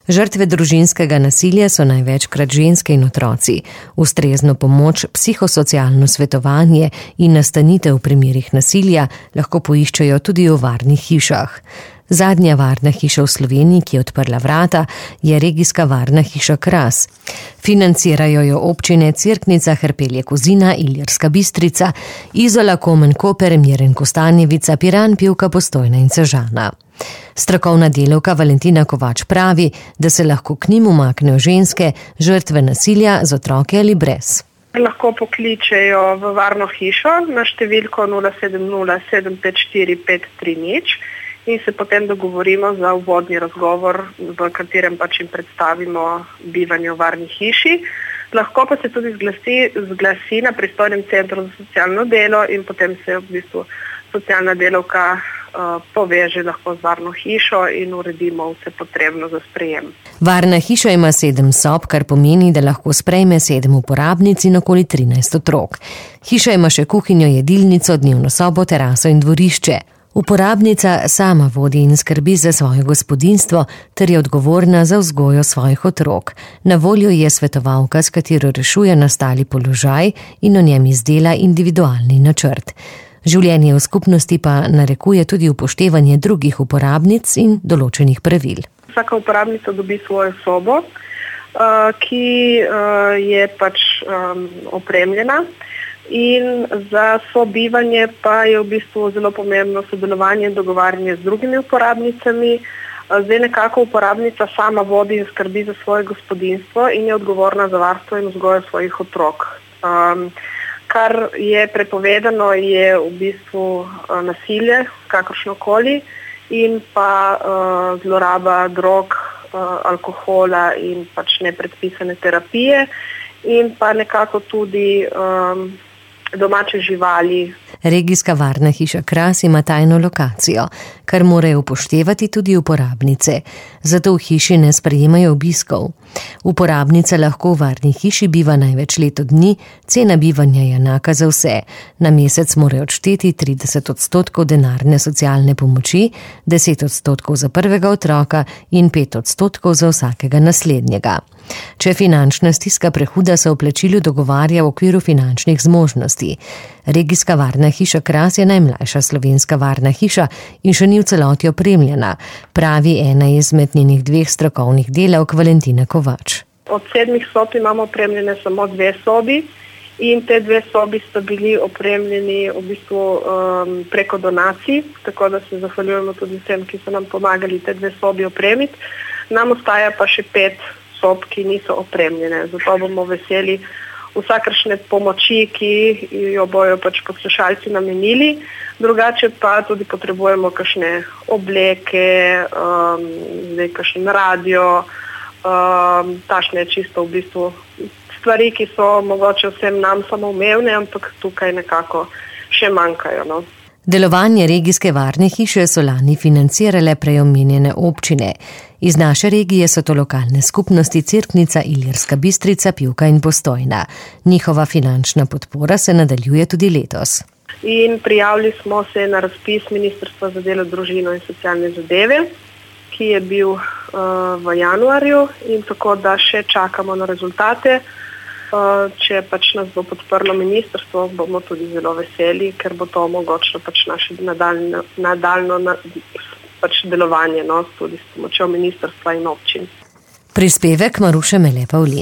Žrtve družinskega nasilja so največkrat ženske in otroci. Ustrezno pomoč, psihosocialno svetovanje in nastanitev v primerih nasilja lahko poiščejo tudi v varnih hišah. Zadnja varna hiša v Sloveniji, ki je odprla vrata, je regijska varna hiša Kras. Financirajo jo občine Cerknica, Hrpelje-Kozina, Ilirska Bistrica, Izola, Komen, Koper, Miren, Kostanjevica, Piran, Pivka, Postojna in Sežana. Strokovna delavka Valentina Kovač pravi, da se lahko k njim umaknejo ženske, žrtve nasilja z otroki ali brez. Lahko pokličejo v varno hišo na številko 070 754 530 in se potem dogovorimo za uvodni razgovor, v katerem pač jim predstavimo bivanje v varni hiši. Lahko pa se tudi zglasi na pristojnem centru za socialno delo in potem se v bistvu socialna delavka poveže lahko z varno hišo in uredimo vse potrebno za sprejem. Varna hiša ima 7 sob, kar pomeni, da lahko sprejme 7 uporabnic in okoli 13 otrok. Hiša ima še kuhinjo, jedilnico, dnevno sobo, teraso in dvorišče. Uporabnica sama vodi in skrbi za svoje gospodinjstvo ter je odgovorna za vzgojo svojih otrok. Na voljo je svetovalka, s katero rešuje nastali položaj in o njem izdela individualni načrt. Življenje v skupnosti pa narekuje tudi upoštevanje drugih uporabnic in določenih pravil. Vsaka uporabnica dobi svojo sobo, ki je pač opremljena. In za sobivanje pa je v bistvu zelo pomembno sodelovanje in dogovarjanje z drugimi uporabnicami. Zdaj nekako uporabnica sama vodi in skrbi za svoje gospodinjstvo in je odgovorna za varstvo in vzgojo svojih otrok. Kar je prepovedano, je v bistvu nasilje, kakršnokoli, in pa zloraba drog, alkohola in pač nepredpisane terapije in pa nekako tudi domače živali. Regijska varna hiša Kras ima tajno lokacijo, kar morajo upoštevati tudi uporabnice. Zato v hiši ne sprejemajo obiskov. Uporabnica lahko v varni hiši biva največ leto dni, cena bivanja je enaka za vse. Na mesec morajo odšteti 30% denarne socialne pomoči, 10% za prvega otroka in 5% za vsakega naslednjega. Če finančna stiska prehuda, se o plačilu dogovarja v okviru finančnih zmožnosti. Regijska varna hiša Kras je najmlajša slovenska varna hiša in še ni v celoti opremljena, pravi ena izmed njenih 2 strokovnih delavk Valentina Kovač. Od 7 sob imamo opremljene samo 2 sobi in te 2 sobi sta bili opremljeni v bistvu preko donacij, tako da se zahvaljujemo tudi vsem, ki so nam pomagali te 2 sobi opremiti. Nam ostaja pa še 5 sob, ki niso opremljene. Zato bomo veseli vsakršne pomoči, ki jo bojo pač poslušalci namenili. Drugače pa tudi potrebujemo kakšne obleke, kakšen radio, tašne čisto v bistvu stvari, ki so mogoče vsem nam samoumevne, ampak tukaj nekako še manjkajo. No. Delovanje regijske varne hiše so lani financirale prej omenjene občine. Iz naše regije so to lokalne skupnosti Cerknica, Ilirska Bistrica, Pivka in Postojna. Njihova finančna podpora se nadaljuje tudi letos. In prijavili smo se na razpis Ministrstva za delo, družino in socialne zadeve, ki je bil v januarju in tako da še čakamo na rezultate. Če pač nas bo podprlo ministrstvo, bomo tudi zelo veseli, ker bo to omogočilo pač naše nadaljno pač delovanje, no, tudi s pomočjo ministrstva in občin. Prispevek Maruše Mele Pavlin.